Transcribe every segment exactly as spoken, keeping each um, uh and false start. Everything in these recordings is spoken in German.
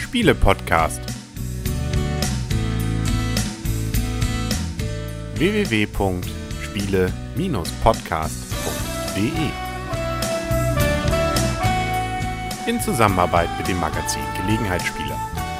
Spiele-Podcast. w w w punkt spiele Bindestrich podcast punkt d e in Zusammenarbeit mit dem Magazin Gelegenheitsspieler.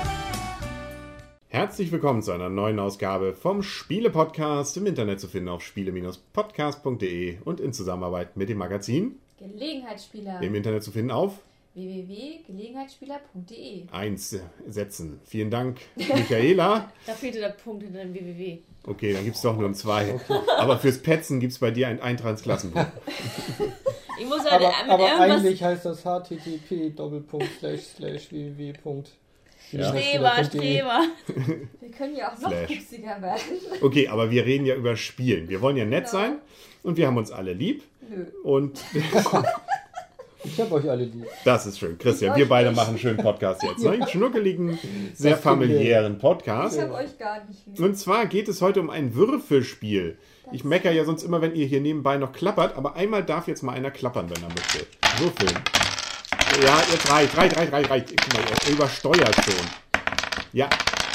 Herzlich willkommen zu einer neuen Ausgabe vom Spiele-Podcast, im Internet zu finden auf spiele Bindestrich podcast punkt d e und in Zusammenarbeit mit dem Magazin Gelegenheitsspieler. Im Internet zu finden auf w w w punkt gelegenheitsspieler punkt d e. Eins setzen. Vielen Dank, Michaela. Da fehlte der Punkt hinter dem w w w. Okay, dann gibt es doch nur ein zwei. Okay. Aber fürs Petzen gibt es bei dir ein Eintragsklassenbuch. Ich muss halt aber mit aber irgendwas... eigentlich heißt das h t t p doppelpunkt slash slash w w w. Streber, Streber. Wir können ja auch noch pupsiger werden. Okay, aber wir reden ja über Spielen. Wir wollen ja nett genau. sein und wir haben uns alle lieb. Nö. Und ich habe euch alle lieb. Das ist schön. Christian, wir beide machen einen schönen Podcast jetzt. Ne? Einen schnuckeligen, sehr familiären Podcast. Ich habe euch gar nicht lieb. Und zwar geht es heute um ein Würfelspiel. Das ich meckere ja sonst immer, wenn ihr hier nebenbei noch klappert, aber einmal darf jetzt mal einer klappern, wenn er möchte. Würfeln. Ja, jetzt reicht, reicht, reicht, reicht, reicht. Guck mal, er übersteuert schon. Ja,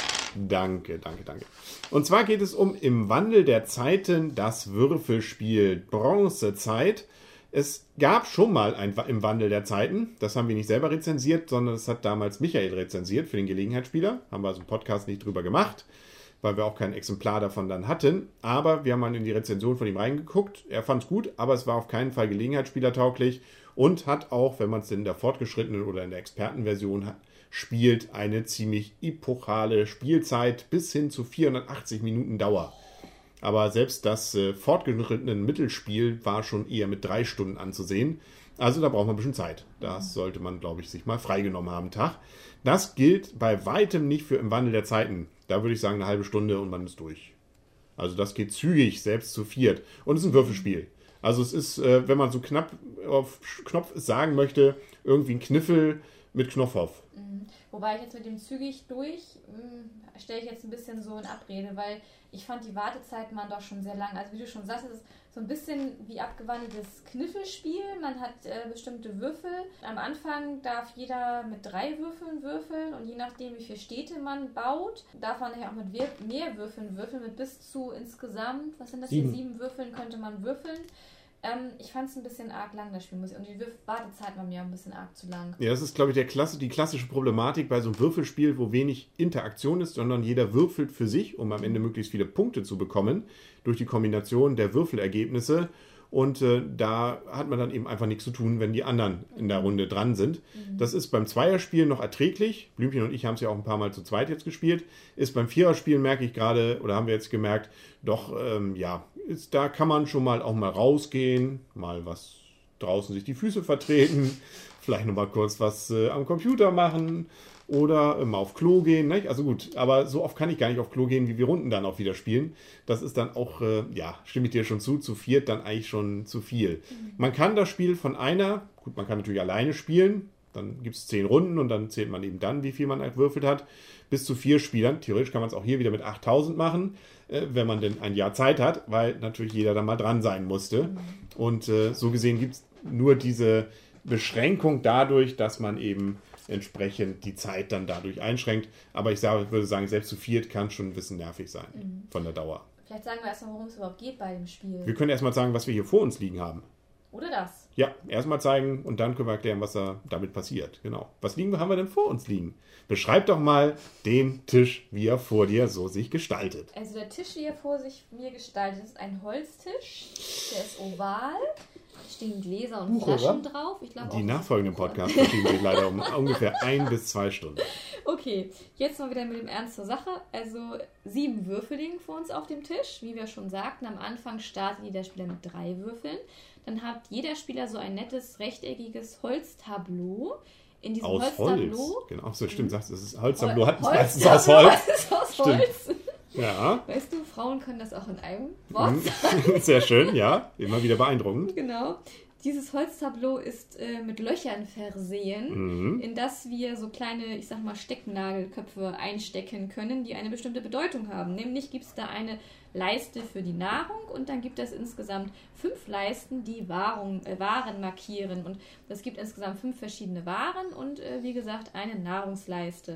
danke, danke, danke. Und zwar geht es um Im Wandel der Zeiten, das Würfelspiel Bronzezeit. Es gab schon mal ein Im Wandel der Zeiten, das haben wir nicht selber rezensiert, sondern das hat damals Michael rezensiert für den Gelegenheitsspieler. Haben wir also im Podcast nicht drüber gemacht, weil wir auch kein Exemplar davon dann hatten. Aber wir haben mal in die Rezension von ihm reingeguckt. Er fand es gut, aber es war auf keinen Fall Gelegenheitsspielertauglich und hat auch, wenn man es in der fortgeschrittenen oder in der Expertenversion hat, spielt, eine ziemlich epochale Spielzeit bis hin zu vierhundertachtzig Minuten Dauer. Aber selbst das äh, fortgeschrittene Mittelspiel war schon eher mit drei Stunden anzusehen. Also da braucht man ein bisschen Zeit. Das sollte man, glaube ich, sich mal freigenommen haben am Tag. Das gilt bei weitem nicht für Im Wandel der Zeiten. Da würde ich sagen eine halbe Stunde und man ist durch. Also das geht zügig, selbst zu viert. Und es ist ein Würfelspiel. Also es ist, äh, wenn man so knapp auf Knopf sagen möchte, irgendwie ein Kniffel mit Knopfhoff. Mhm. Wobei ich jetzt mit dem zügig durch, mh, stelle ich jetzt ein bisschen so in Abrede, weil ich fand die Wartezeiten waren doch schon sehr lang. Also wie du schon sagst, es ist so ein bisschen wie abgewandeltes Kniffelspiel. Man hat äh, bestimmte Würfel. Am Anfang darf jeder mit drei Würfeln würfeln und je nachdem, wie viele Städte man baut, darf man nachher auch mit mehr Würfeln würfeln. Mit bis zu insgesamt, was sind das sieben. hier, sieben Würfeln könnte man würfeln. Ähm, ich fand es ein bisschen arg lang, das Spiel, muss ich. Und die Wartezeit war mir ein bisschen arg zu lang. Ja, das ist, glaube ich, der Klasse, die klassische Problematik bei so einem Würfelspiel, wo wenig Interaktion ist, sondern jeder würfelt für sich, um am Ende möglichst viele Punkte zu bekommen, durch die Kombination der Würfelergebnisse. Und äh, da hat man dann eben einfach nichts zu tun, wenn die anderen in der Runde dran sind. Mhm. Das ist beim Zweierspiel noch erträglich. Blümchen und ich haben es ja auch ein paar Mal zu zweit jetzt gespielt. Ist beim Viererspiel, merke ich gerade, oder haben wir jetzt gemerkt, doch, ähm, ja, ist, da kann man schon mal auch mal rausgehen, mal was draußen sich die Füße vertreten, vielleicht noch mal kurz was äh, am Computer machen oder äh, mal auf Klo gehen. Nicht? Also gut, aber so oft kann ich gar nicht auf Klo gehen, wie wir Runden dann auch wieder spielen. Das ist dann auch, äh, ja, stimme ich dir schon zu, zu viert dann eigentlich schon zu viel. Mhm. Man kann das Spiel von einer, gut, man kann natürlich alleine spielen, dann gibt es zehn Runden und dann zählt man eben dann, wie viel man gewürfelt hat, bis zu vier Spielern. Theoretisch kann man es auch hier wieder mit achttausend machen, äh, wenn man denn ein Jahr Zeit hat, weil natürlich jeder dann mal dran sein musste. Mhm. Und äh, so gesehen gibt es nur diese Beschränkung dadurch, dass man eben entsprechend die Zeit dann dadurch einschränkt. Aber ich sage, würde sagen, selbst zu viert kann schon ein bisschen nervig sein mhm. von der Dauer. Vielleicht sagen wir erstmal, worum es überhaupt geht bei dem Spiel. Wir können erstmal sagen, was wir hier vor uns liegen haben. Oder das? Ja, erstmal zeigen und dann können wir erklären, was da damit passiert. Genau. Was liegen, haben wir denn vor uns liegen? Beschreib doch mal den Tisch, wie er vor dir so sich gestaltet. Also der Tisch, wie er vor sich mir gestaltet, ist ein Holztisch. Der ist oval. Stehen Gläser und Buch, Flaschen oder? drauf. Ich glaub, Die nachfolgenden Podcasts verschieben sich leider um ungefähr ein bis zwei Stunden. Okay, jetzt mal wieder mit dem Ernst zur Sache. Also sieben Würfel liegen vor uns auf dem Tisch. Wie wir schon sagten, am Anfang startet jeder Spieler mit drei Würfeln. Dann hat jeder Spieler so ein nettes, rechteckiges Holztableau. In diesem aus Holztableau... Holz. Genau, so stimmt, sagst du, das ist Holztableau, hat es Holz, meistens ja, aus Holz. Das ist aus Holz. Ja. Weißt du, Frauen können das auch in einem Wort sagen. Sehr schön, ja. Immer wieder beeindruckend. Genau. Dieses Holztableau ist äh, mit Löchern versehen, mhm. in das wir so kleine, ich sag mal, Stecknagelköpfe einstecken können, die eine bestimmte Bedeutung haben. Nämlich gibt es da eine Leiste für die Nahrung und dann gibt es insgesamt fünf Leisten, die Wahrung, äh, Waren markieren. Und es gibt insgesamt fünf verschiedene Waren und äh, wie gesagt eine Nahrungsleiste.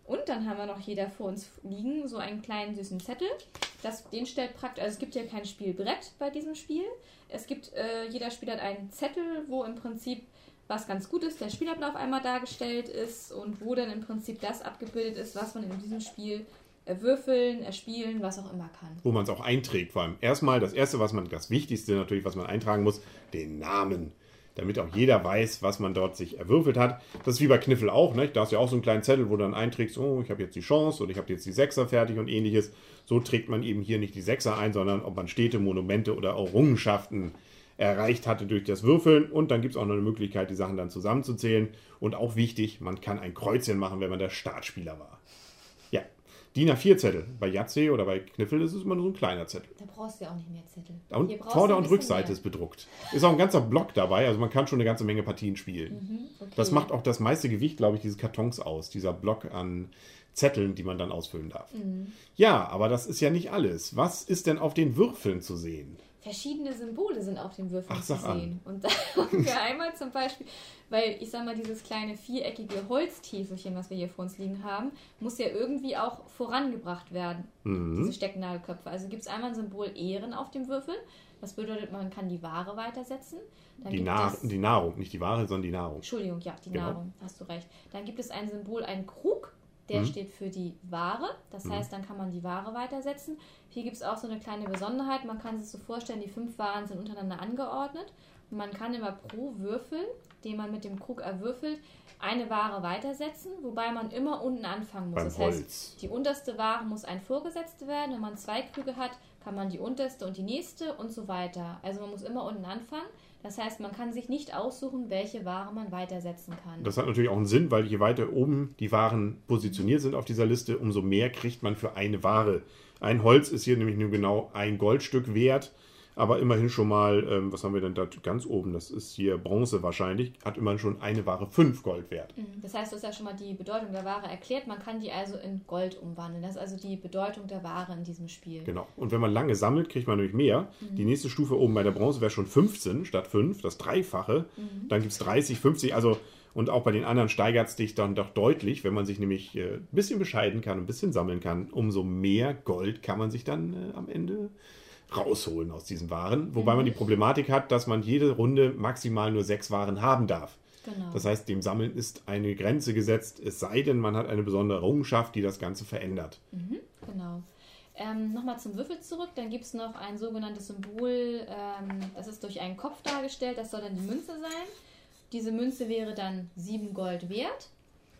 Und dann haben wir noch jeder vor uns liegen, so einen kleinen süßen Zettel. Das, den stellt praktisch, also es gibt ja kein Spielbrett bei diesem Spiel. Es gibt, äh, jeder Spieler hat einen Zettel, wo im Prinzip was ganz gut ist, der Spielablauf einmal dargestellt ist und wo dann im Prinzip das abgebildet ist, was man in diesem Spiel würfeln, erspielen, was auch immer kann. Wo man es auch einträgt, vor allem. Erstmal, das Erste, was man, das Wichtigste natürlich, was man eintragen muss, den Namen. Damit auch jeder weiß, was man dort sich erwürfelt hat. Das ist wie bei Kniffel auch, ne? Da hast du ja auch so einen kleinen Zettel, wo du dann einträgst, oh, ich habe jetzt die Chance oder ich habe jetzt die Sechser fertig und ähnliches. So trägt man eben hier nicht die Sechser ein, sondern ob man Städte, Monumente oder Errungenschaften erreicht hatte durch das Würfeln. Und dann gibt es auch noch eine Möglichkeit, die Sachen dann zusammenzuzählen. Und auch wichtig, man kann ein Kreuzchen machen, wenn man der Startspieler war. Ja. D I N A vier Zettel. Bei Yahtzee oder bei Kniffel ist es immer nur so ein kleiner Zettel. Da brauchst du ja auch nicht mehr Zettel. Und Vorder- und Rückseite mehr. Ist bedruckt. Ist auch ein ganzer Block dabei, also man kann schon eine ganze Menge Partien spielen. Mhm, okay. Das macht auch das meiste Gewicht, glaube ich, dieses Kartons aus. Dieser Block an Zetteln, die man dann ausfüllen darf. Mhm. Ja, aber das ist ja nicht alles. Was ist denn auf den Würfeln zu sehen? Verschiedene Symbole sind auf den Würfeln Ach, zu sehen. An. Und da haben wir einmal zum Beispiel, weil ich sag mal, dieses kleine viereckige Holztäfelchen, was wir hier vor uns liegen haben, muss ja irgendwie auch vorangebracht werden, mhm. diese Stecknadelköpfe. Also gibt es einmal ein Symbol Ehren auf dem Würfel. Das bedeutet, man kann die Ware weitersetzen. Dann die, gibt Na- es, die Nahrung, nicht die Ware, sondern die Nahrung. Entschuldigung, ja, die genau. Nahrung, hast du recht. Dann gibt es ein Symbol, ein Krug. Der mhm. steht für die Ware, das mhm. heißt, dann kann man die Ware weitersetzen. Hier gibt es auch so eine kleine Besonderheit, man kann sich so vorstellen, die fünf Waren sind untereinander angeordnet und man kann immer pro Würfel, den man mit dem Krug erwürfelt, eine Ware weitersetzen, wobei man immer unten anfangen muss. Beim das Holz. heißt, die unterste Ware muss ein vorgesetzt werden, wenn man zwei Krüge hat, kann man die unterste und die nächste und so weiter. Also man muss immer unten anfangen. Das heißt, man kann sich nicht aussuchen, welche Ware man weitersetzen kann. Das hat natürlich auch einen Sinn, weil je weiter oben die Waren positioniert sind auf dieser Liste, umso mehr kriegt man für eine Ware. Ein Holz ist hier nämlich nur genau ein Goldstück wert, aber immerhin schon mal, ähm, was haben wir denn da ganz oben? Das ist hier Bronze wahrscheinlich, hat immerhin schon eine Ware fünf Gold wert. Das heißt, du hast ja schon mal die Bedeutung der Ware erklärt. Man kann die also in Gold umwandeln. Das ist also die Bedeutung der Ware in diesem Spiel. Genau. Und wenn man lange sammelt, kriegt man nämlich mehr. Mhm. Die nächste Stufe oben bei der Bronze wäre schon fünfzehn statt fünf, das Dreifache. Mhm. Dann gibt es dreißig, fünfzig, also und auch bei den anderen steigert es sich dann doch deutlich, wenn man sich nämlich ein äh, bisschen bescheiden kann, ein bisschen sammeln kann. Umso mehr Gold kann man sich dann äh, am Ende rausholen aus diesen Waren. Wobei mhm. man die Problematik hat, dass man jede Runde maximal nur sechs Waren haben darf. Genau. Das heißt, dem Sammeln ist eine Grenze gesetzt, es sei denn, man hat eine besondere Errungenschaft, die das Ganze verändert. Mhm, genau. Ähm, Nochmal zum Würfel zurück, dann gibt es noch ein sogenanntes Symbol, ähm, das ist durch einen Kopf dargestellt, das soll dann die Münze sein. Diese Münze wäre dann sieben Gold wert.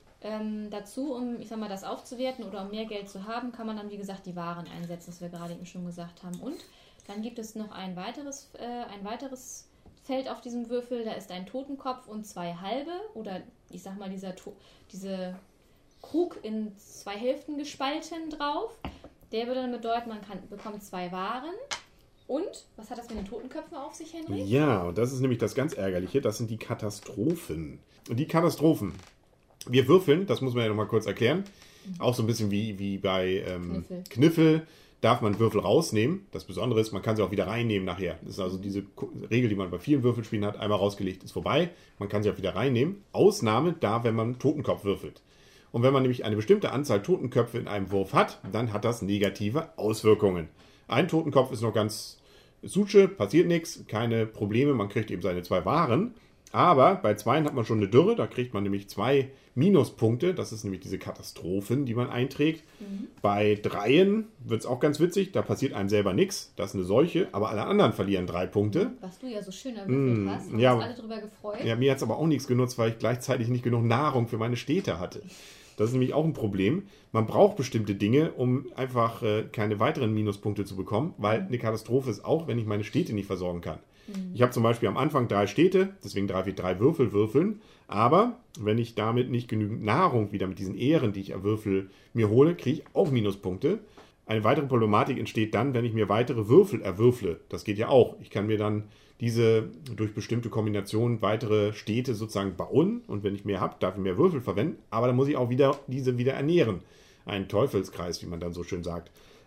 Ähm, dazu, um, ich sag mal, das aufzuwerten oder um mehr Geld zu haben, kann man dann, wie gesagt, die Waren einsetzen, was wir gerade eben schon gesagt haben. Und dann gibt es noch ein weiteres, äh, ein weiteres Feld auf diesem Würfel, da ist ein Totenkopf und zwei halbe, oder ich sag mal, dieser to- diese Krug in zwei Hälften gespalten drauf. Der würde dann bedeuten, man kann, bekommt zwei Waren. Und, was hat das mit den Totenköpfen auf sich, Henry? Ja, und das ist nämlich das ganz Ärgerliche, das sind die Katastrophen. Und die Katastrophen, wir würfeln, das muss man ja nochmal kurz erklären, mhm. auch so ein bisschen wie, wie bei ähm, Kniffel. Kniffel, darf man Würfel rausnehmen. Das Besondere ist, man kann sie auch wieder reinnehmen nachher. Das ist also diese Regel, die man bei vielen Würfelspielen hat, einmal rausgelegt, ist vorbei. Man kann sie auch wieder reinnehmen. Ausnahme da, wenn man Totenkopf würfelt. Und wenn man nämlich eine bestimmte Anzahl Totenköpfe in einem Wurf hat, dann hat das negative Auswirkungen. Ein Totenkopf ist noch ganz Suche, passiert nichts, keine Probleme, man kriegt eben seine zwei Waren. Aber bei zweien hat man schon eine Dürre, da kriegt man nämlich zwei Minuspunkte, das ist nämlich diese Katastrophen, die man einträgt. Mhm. Bei dreien wird es auch ganz witzig, da passiert einem selber nichts, das ist eine Seuche, aber alle anderen verlieren drei Punkte. Was du ja so schön erwürfelt mmh, hast, haben ja, uns alle drüber gefreut. Ja, mir hat es aber auch nichts genutzt, weil ich gleichzeitig nicht genug Nahrung für meine Städte hatte. Das ist nämlich auch ein Problem. Man braucht bestimmte Dinge, um einfach äh, keine weiteren Minuspunkte zu bekommen, weil eine Katastrophe ist auch, wenn ich meine Städte nicht versorgen kann. Mhm. Ich habe zum Beispiel am Anfang drei Städte, deswegen darf ich drei Würfel würfeln, aber wenn ich damit nicht genügend Nahrung wieder mit diesen Ähren, die ich erwürfel, mir hole, kriege ich auch Minuspunkte. Eine weitere Problematik entsteht dann, wenn ich mir weitere Würfel erwürfle. Das geht ja auch. Ich kann mir dann diese durch bestimmte Kombinationen weitere Städte sozusagen bauen und wenn ich mehr habe, darf ich mehr Würfel verwenden, aber dann muss ich auch wieder diese wieder ernähren. Ein Teufelskreis, wie man dann so schön sagt.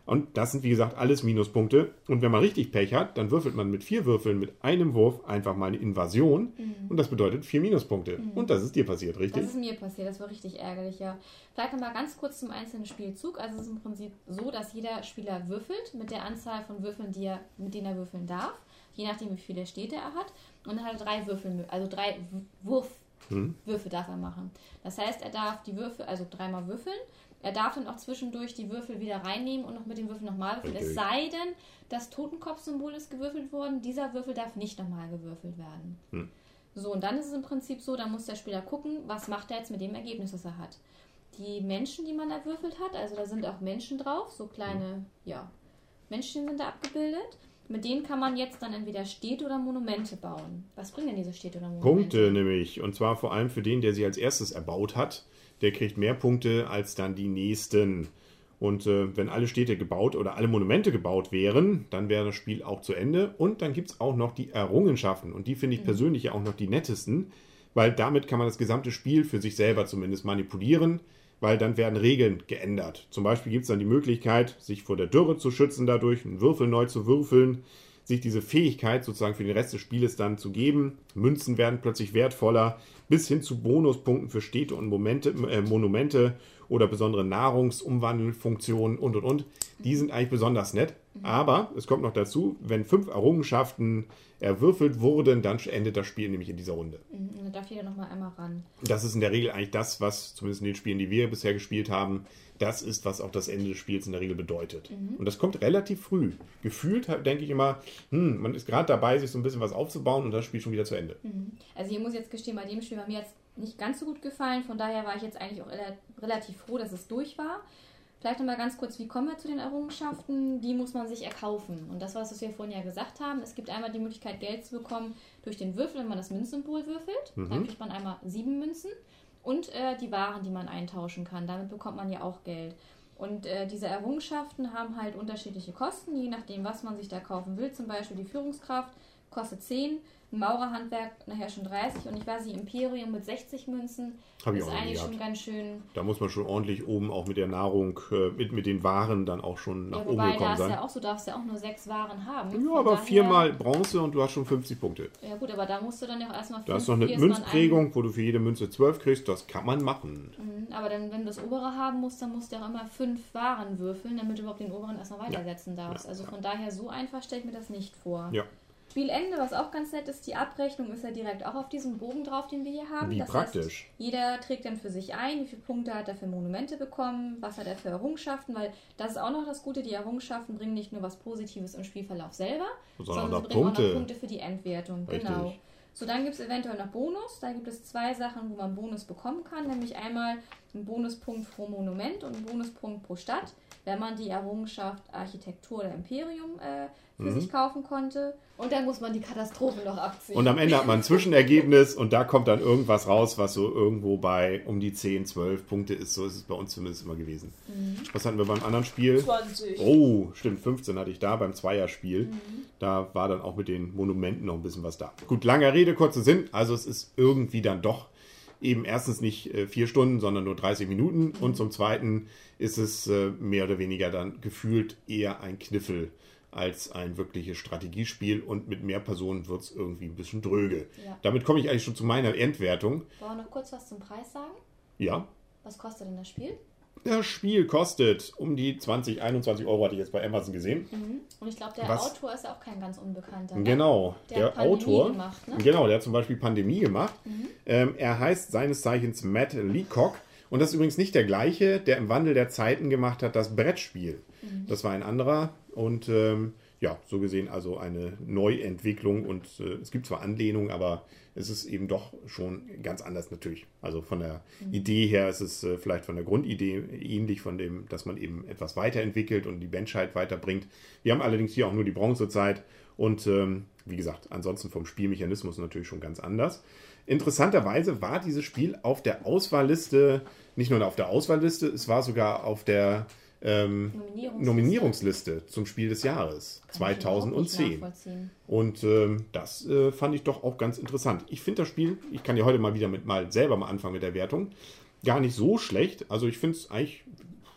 Und das sind, wie gesagt, alles Minuspunkte. Und wenn man richtig Pech hat, dann würfelt man mit vier Würfeln mit einem Wurf einfach mal eine Invasion. Mhm. Und das bedeutet vier Minuspunkte. Mhm. Und das ist dir passiert, richtig? Das ist mir passiert, das war richtig ärgerlich, ja. Vielleicht nochmal ganz kurz zum einzelnen Spielzug. Also es ist im Prinzip so, dass jeder Spieler würfelt mit der Anzahl von Würfeln, die er, mit denen er würfeln darf. Je nachdem, wie viele Städte er hat. Und dann hat er drei Würfel, also drei Wurf, hm. Würfe darf er machen. Das heißt, er darf die Würfel, also dreimal würfeln. Er darf dann auch zwischendurch die Würfel wieder reinnehmen und noch mit dem Würfel nochmal würfeln. Okay. Es sei denn, das Totenkopf-Symbol ist gewürfelt worden. Dieser Würfel darf nicht nochmal gewürfelt werden. Hm. So, und dann ist es im Prinzip so, da muss der Spieler gucken, was macht er jetzt mit dem Ergebnis, das er hat. Die Menschen, die man erwürfelt hat, also da sind auch Menschen drauf, so kleine, hm. ja, Menschen sind da abgebildet. Mit denen kann man jetzt dann entweder Städte oder Monumente bauen. Was bringen denn diese Städte oder Monumente? Punkte nämlich. Und zwar vor allem für den, der sie als erstes erbaut hat. Der kriegt mehr Punkte als dann die nächsten. Und äh, wenn alle Städte gebaut oder alle Monumente gebaut wären, dann wäre das Spiel auch zu Ende. Und dann gibt es auch noch die Errungenschaften. Und die finde ich mhm. persönlich ja auch noch die nettesten. Weil damit kann man das gesamte Spiel für sich selber zumindest manipulieren. Weil dann werden Regeln geändert. Zum Beispiel gibt es dann die Möglichkeit, sich vor der Dürre zu schützen dadurch, einen Würfel neu zu würfeln, sich diese Fähigkeit sozusagen für den Rest des Spieles dann zu geben. Münzen werden plötzlich wertvoller, bis hin zu Bonuspunkten für Städte und Momente, äh, Monumente oder besondere Nahrungsumwandelfunktionen und und und. Die sind eigentlich besonders nett. Mhm. Aber es kommt noch dazu, wenn fünf Errungenschaften erwürfelt wurden, dann endet das Spiel nämlich in dieser Runde. Mhm, und dann darf jeder nochmal einmal ran. Das ist in der Regel eigentlich das, was zumindest in den Spielen, die wir bisher gespielt haben, das ist, was auch das Ende des Spiels in der Regel bedeutet. Mhm. Und das kommt relativ früh. Gefühlt denke ich immer, hm, man ist gerade dabei, sich so ein bisschen was aufzubauen und das Spiel schon wieder zu Ende. Mhm. Also hier muss ich jetzt gestehen, bei dem Spiel war mir jetzt nicht ganz so gut gefallen. Von daher war ich jetzt eigentlich auch relativ froh, dass es durch war. Vielleicht nochmal ganz kurz, wie kommen wir zu den Errungenschaften? Die muss man sich erkaufen. Und das, was wir vorhin ja gesagt haben, es gibt einmal die Möglichkeit, Geld zu bekommen durch den Würfel, wenn man das Münzsymbol würfelt. Mhm. Dann kriegt man einmal sieben Münzen. Und äh, die Waren, die man eintauschen kann. Damit bekommt man ja auch Geld. Und äh, diese Errungenschaften haben halt unterschiedliche Kosten, je nachdem, was man sich da kaufen will. Zum Beispiel die Führungskraft kostet zehn, ein Maurerhandwerk nachher schon dreißig und ich weiß nicht, Imperium mit sechzig Münzen Hab ist eigentlich schon ganz schön. Da muss man schon ordentlich oben auch mit der Nahrung, äh, mit, mit den Waren dann auch schon nach ja, oben gekommen sein. Wobei, da ja auch so, darfst ja auch nur sechs Waren haben. Ja, aber daher, viermal Bronze und du hast schon fünfzig Punkte. Ja gut, aber da musst du dann ja auch erstmal fünf. Da ist noch eine Münzprägung, wo du für jede Münze zwölf kriegst, das kann man machen. Mhm, aber dann, wenn du das obere haben musst, dann musst du auch immer fünf Waren würfeln, damit du überhaupt den oberen erstmal weitersetzen ja. darfst. Ja, also ja. von daher so einfach stelle ich mir das nicht vor. Ja. Spielende, was auch ganz nett ist, die Abrechnung ist ja direkt auch auf diesem Bogen drauf, den wir hier haben. Wie das praktisch. Heißt, jeder trägt dann für sich ein, wie viele Punkte hat er für Monumente bekommen, was hat er für Errungenschaften, weil das ist auch noch das Gute, die Errungenschaften bringen nicht nur was Positives im Spielverlauf selber, sondern, sondern sie bringen Punkte. auch noch Punkte für die Endwertung. Richtig. Genau. So, dann gibt es eventuell noch Bonus. Da gibt es zwei Sachen, wo man Bonus bekommen kann, nämlich einmal einen Bonuspunkt pro Monument und einen Bonuspunkt pro Stadt, wenn man die Errungenschaft Architektur oder Imperium äh, für mhm. sich kaufen konnte. Und dann muss man die Katastrophe noch abziehen. Und am Ende hat man ein Zwischenergebnis und da kommt dann irgendwas raus, was so irgendwo bei um die zehn, zwölf Punkte ist. So ist es bei uns zumindest immer gewesen. Mhm. Was hatten wir beim anderen Spiel? zwanzig. Oh, stimmt, fünfzehn hatte ich da beim Zweierspiel. Mhm. Da war dann auch mit den Monumenten noch ein bisschen was da. Gut, langer Rede, kurzer Sinn. Also es ist irgendwie dann doch eben erstens nicht äh, vier Stunden, sondern nur dreißig Minuten. Mhm. Und zum Zweiten ist es äh, mehr oder weniger dann gefühlt eher ein Kniffel als ein wirkliches Strategiespiel und mit mehr Personen wird es irgendwie ein bisschen dröge. Ja. Damit komme ich eigentlich schon zu meiner Endwertung. Wollen wir noch kurz was zum Preis sagen? Ja. Was kostet denn das Spiel? Das Spiel kostet um die zwanzig, einundzwanzig Euro, hatte ich jetzt bei Amazon gesehen. Mhm. Und ich glaube, der Was? Autor ist auch kein ganz Unbekannter. Ne? Genau, der, der hat Pandemie Autor. Gemacht, ne? Genau, der hat zum Beispiel Pandemie gemacht. Mhm. Ähm, er heißt seines Zeichens Matt Leacock. Und das ist übrigens nicht der gleiche, der im Wandel der Zeiten gemacht hat, das Brettspiel. Mhm. Das war ein anderer und ähm, ja, so gesehen also eine Neuentwicklung und äh, es gibt zwar Anlehnungen, aber es ist eben doch schon ganz anders natürlich. Also von der mhm. Idee her ist es äh, vielleicht von der Grundidee ähnlich von dem, dass man eben etwas weiterentwickelt und die Menschheit weiterbringt. Wir haben allerdings hier auch nur die Bronzezeit und ähm, wie gesagt, ansonsten vom Spielmechanismus natürlich schon ganz anders. Interessanterweise war dieses Spiel auf der Auswahlliste, nicht nur auf der Auswahlliste, es war sogar auf der Ähm, Nominierungsliste. Nominierungsliste zum Spiel des Jahres Kann zweitausendzehn. Und ähm, das äh, fand ich doch auch ganz interessant. Ich finde das Spiel, ich kann ja heute mal wieder mit mal selber mal anfangen mit der Wertung, gar nicht so schlecht. Also ich finde es eigentlich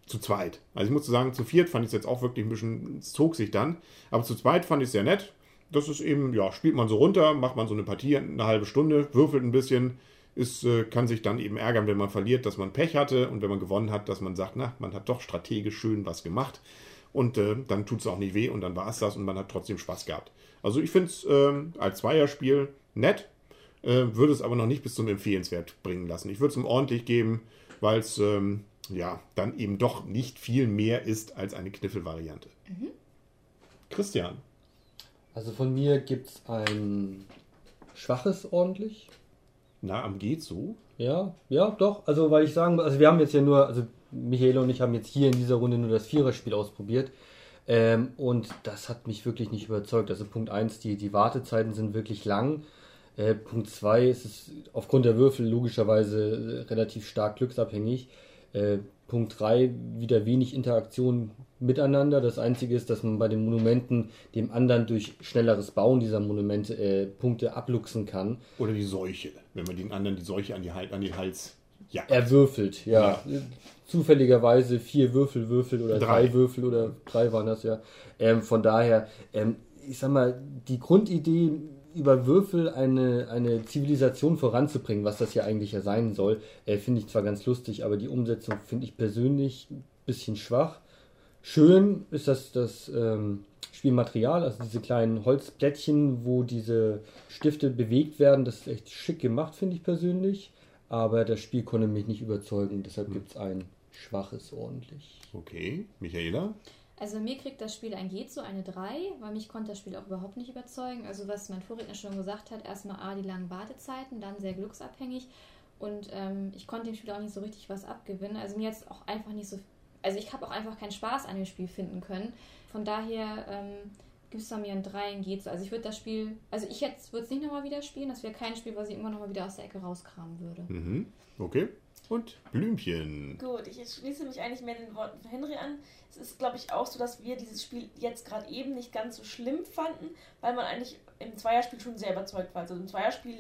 zu zweit. Also ich muss sagen, zu viert fand ich es jetzt auch wirklich ein bisschen, es zog sich dann. Aber zu zweit fand ich es sehr nett. Das ist eben, ja, spielt man so runter, macht man so eine Partie, eine halbe Stunde, würfelt ein bisschen, ist, äh, kann sich dann eben ärgern, wenn man verliert, dass man Pech hatte und wenn man gewonnen hat, dass man sagt, na, man hat doch strategisch schön was gemacht und äh, dann tut es auch nicht weh und dann war es das und man hat trotzdem Spaß gehabt. Also ich finde es äh, als Zweierspiel nett, äh, würde es aber noch nicht bis zum Empfehlenswert bringen lassen. Ich würde es ihm ordentlich geben, weil es ähm, ja dann eben doch nicht viel mehr ist als eine Kniffelvariante. Mhm. Christian. Also von mir gibt es ein schwaches ordentlich. Na, am geht so? Ja, ja, doch. Also weil ich sagen, also wir haben jetzt ja nur, also Michaela und ich haben jetzt hier in dieser Runde nur das Viererspiel ausprobiert. Ähm, und das hat mich wirklich nicht überzeugt. Also Punkt eins, die, die Wartezeiten sind wirklich lang. Äh, Punkt zwei, ist es aufgrund der Würfel logischerweise relativ stark glücksabhängig. Äh, Punkt drei, wieder wenig Interaktion miteinander. Das Einzige ist, dass man bei den Monumenten dem anderen durch schnelleres Bauen dieser Monumente äh, Punkte abluchsen kann. Oder die Seuche, wenn man den anderen die Seuche an, die, an den Hals jagt. Er würfelt, ja. ja. Zufälligerweise vier Würfel würfelt oder drei, drei Würfel oder drei waren das ja. Ähm, von daher, ähm, ich sag mal, die Grundidee über Würfel eine, eine Zivilisation voranzubringen, was das ja eigentlich ja sein soll, äh, finde ich zwar ganz lustig, aber die Umsetzung finde ich persönlich ein bisschen schwach. Schön ist das, das ähm, Spielmaterial, also diese kleinen Holzplättchen, wo diese Stifte bewegt werden, das ist echt schick gemacht, finde ich persönlich. Aber das Spiel konnte mich nicht überzeugen, deshalb gibt es ein schwaches ordentlich. Okay, Michaela? Also mir kriegt das Spiel ein Geht so, eine drei, weil mich konnte das Spiel auch überhaupt nicht überzeugen. Also was mein Vorredner schon gesagt hat, erstmal A, die langen Wartezeiten, dann sehr glücksabhängig und ähm, ich konnte dem Spiel auch nicht so richtig was abgewinnen. Also mir jetzt auch einfach nicht so, also ich habe auch einfach keinen Spaß an dem Spiel finden können. Von daher ähm, gibt es bei mir ein drei, ein Geht so. Also ich würde das Spiel, also ich jetzt würde es nicht nochmal wieder spielen, das wäre kein Spiel, was ich immer nochmal wieder aus der Ecke rauskramen würde. Mhm. Okay. Und Blümchen. Gut, ich schließe mich eigentlich mehr den Worten von Henry an. Es ist, glaube ich, auch so, dass wir dieses Spiel jetzt gerade eben nicht ganz so schlimm fanden, weil man eigentlich im Zweierspiel schon sehr überzeugt war. Also im Zweierspiel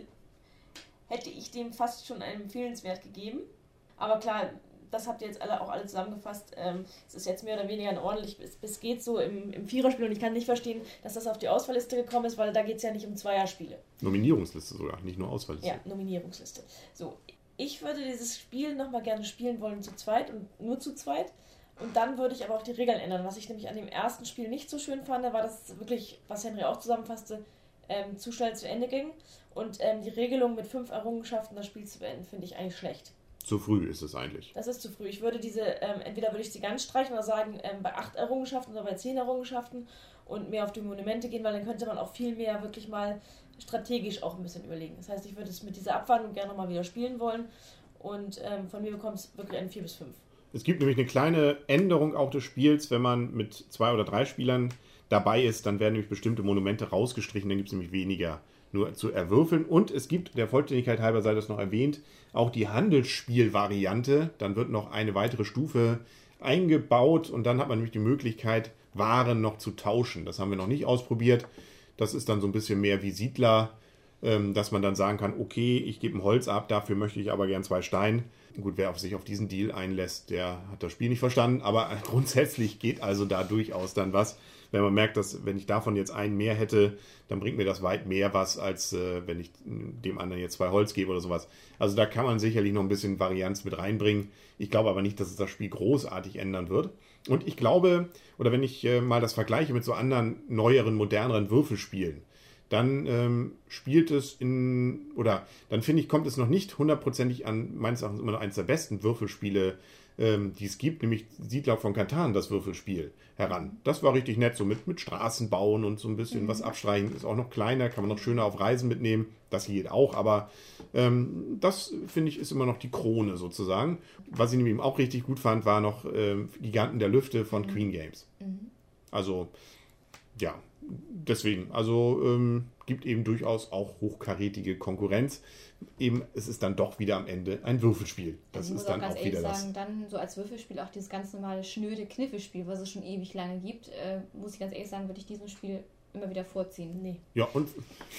hätte ich dem fast schon einen Empfehlenswert gegeben. Aber klar, das habt ihr jetzt alle auch alle zusammengefasst. Ähm, es ist jetzt mehr oder weniger ein ordentlich, es, es geht so im, im Viererspiel und ich kann nicht verstehen, dass das auf die Auswahlliste gekommen ist, weil da geht es ja nicht um Zweierspiele. Nominierungsliste sogar, nicht nur Auswahlliste. Ja, Nominierungsliste. So. Ich würde dieses Spiel nochmal gerne spielen wollen zu zweit und nur zu zweit. Und dann würde ich aber auch die Regeln ändern. Was ich nämlich an dem ersten Spiel nicht so schön fand, war, dass es wirklich, was Henry auch zusammenfasste, ähm, zu schnell zu Ende ging. Und ähm, die Regelung mit fünf Errungenschaften das Spiel zu beenden, finde ich eigentlich schlecht. Zu früh ist es eigentlich. Das ist zu früh. Ich würde diese, ähm, entweder würde ich sie ganz streichen oder sagen, ähm, bei acht Errungenschaften oder bei zehn Errungenschaften und mehr auf die Monumente gehen, weil dann könnte man auch viel mehr wirklich mal strategisch auch ein bisschen überlegen. Das heißt, ich würde es mit dieser Abwandlung gerne nochmal wieder spielen wollen und ähm, von mir bekommt es wirklich eine vier bis fünf. Es gibt nämlich eine kleine Änderung auch des Spiels, wenn man mit zwei oder drei Spielern dabei ist, dann werden nämlich bestimmte Monumente rausgestrichen, dann gibt es nämlich weniger nur zu erwürfeln und es gibt, der Vollständigkeit halber sei das noch erwähnt, auch die Handelsspielvariante, dann wird noch eine weitere Stufe eingebaut und dann hat man nämlich die Möglichkeit, Waren noch zu tauschen. Das haben wir noch nicht ausprobiert. Das ist dann so ein bisschen mehr wie Siedler, ähm, dass man dann sagen kann, okay, ich gebe ein Holz ab, dafür möchte ich aber gern zwei Steine. Gut, wer auf sich auf diesen Deal einlässt, der hat das Spiel nicht verstanden, aber grundsätzlich geht also da durchaus dann was. Wenn man merkt, dass wenn ich davon jetzt einen mehr hätte, dann bringt mir das weit mehr was, als äh, wenn ich dem anderen jetzt zwei Holz gebe oder sowas. Also da kann man sicherlich noch ein bisschen Varianz mit reinbringen. Ich glaube aber nicht, dass es das Spiel großartig ändern wird. Und ich glaube, oder wenn ich äh, mal das vergleiche mit so anderen neueren, moderneren Würfelspielen, dann ähm, spielt es in, oder dann finde ich, kommt es noch nicht hundertprozentig an, meines Erachtens immer noch eines der besten Würfelspiele, ähm, die es gibt, nämlich Siedler von Catan, das Würfelspiel, heran. Das war richtig nett, so mit, mit Straßen bauen und so ein bisschen mhm. was abstreichen. Ist auch noch kleiner, kann man noch schöner auf Reisen mitnehmen. Das hier geht auch, aber ähm, das, finde ich, ist immer noch die Krone sozusagen. Was ich nämlich auch richtig gut fand, war noch ähm, Giganten der Lüfte von mhm. Queen Games. Mhm. Also, ja, deswegen, also ähm, gibt eben durchaus auch hochkarätige Konkurrenz. Eben, es ist dann doch wieder am Ende ein Würfelspiel. Das ist dann auch, auch wieder das. Sagen, dann so als Würfelspiel auch dieses ganz normale schnöde Kniffelspiel, was es schon ewig lange gibt, äh, muss ich ganz ehrlich sagen, würde ich diesem Spiel immer wieder vorziehen. Nee. Ja, und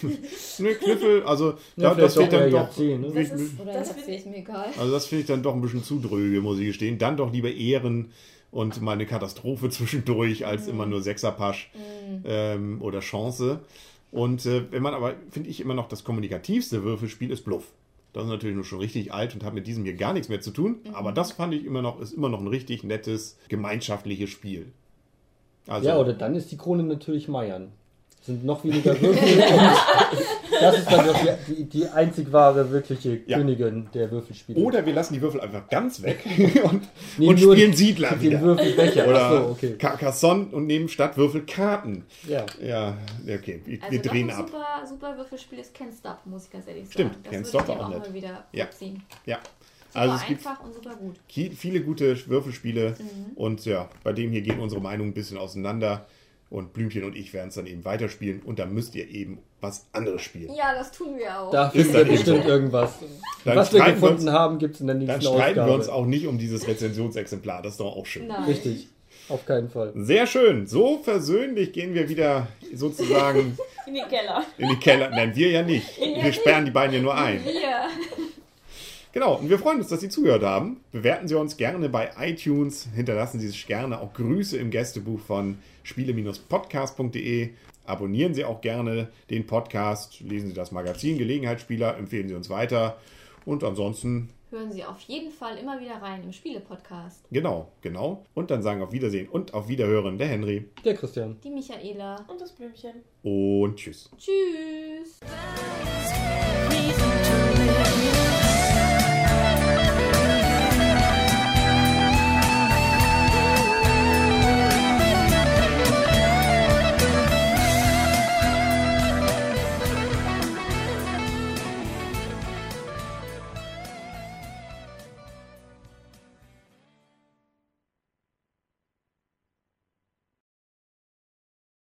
ne, Kniffel, also ja, da, das finde ich dann doch. zehn, ne? das ist, oder das finde ich mir egal. Also das finde ich dann doch ein bisschen zu dröge, muss ich gestehen. Dann doch lieber Ehren und mal eine Katastrophe zwischendurch als mhm. immer nur Sechserpasch mhm. ähm, oder Chance. Und äh, wenn man aber, finde ich, immer noch das kommunikativste Würfelspiel ist Bluff. Das ist natürlich nur schon richtig alt und hat mit diesem hier gar nichts mehr zu tun. Mhm. Aber das fand ich immer noch, ist immer noch ein richtig nettes, gemeinschaftliches Spiel. Also, ja, oder dann ist die Krone natürlich Meiern. Sind noch weniger Würfel. Und das ist dann doch die, die, die einzig wahre, wirkliche ja. Königin der Würfelspiele. Oder wir lassen die Würfel einfach ganz weg und, und spielen Siedler den wieder. Würfelbecher. Oder so, okay. Carcassonne und nehmen statt Würfelkarten. Ja. Ja, okay. Wir, also wir drehen ein ab. Super, super Würfelspiel ist Can't Stop, muss ich ganz ehrlich sagen. Stimmt, das Can't würde Stop ich war auch auch mal nett. wieder Ja. vorziehen. Ja. Super Also es gibt einfach und super gut. viele gute Würfelspiele Mhm. und ja, bei dem hier gehen unsere Meinungen ein bisschen auseinander. Und Blümchen und ich werden es dann eben weiterspielen und dann müsst ihr eben was anderes spielen. Ja, das tun wir auch. Da finden wir bestimmt irgendwas. Dann was wir gefunden wir uns, haben, gibt es in der nächsten Dann streiten Ausgabe. wir uns auch nicht um dieses Rezensionsexemplar. Das ist doch auch schön. Nein. Richtig. Auf keinen Fall. Sehr schön. So versöhnlich gehen wir wieder sozusagen In den Keller. in die Keller. Nein, wir ja nicht. Wir sperren die beiden ja nur ein. Wir. Genau, und wir freuen uns, dass Sie zugehört haben. Bewerten Sie uns gerne bei iTunes. Hinterlassen Sie sich gerne auch Grüße im Gästebuch von spiele Podcast punkt de. Abonnieren Sie auch gerne den Podcast. Lesen Sie das Magazin Gelegenheitsspieler. Empfehlen Sie uns weiter. Und ansonsten... Hören Sie auf jeden Fall immer wieder rein im Spiele-Podcast. Genau, genau. Und dann sagen auf Wiedersehen und auf Wiederhören der Henry. Der Christian. Die Michaela. Und das Blümchen. Und tschüss. Tschüss.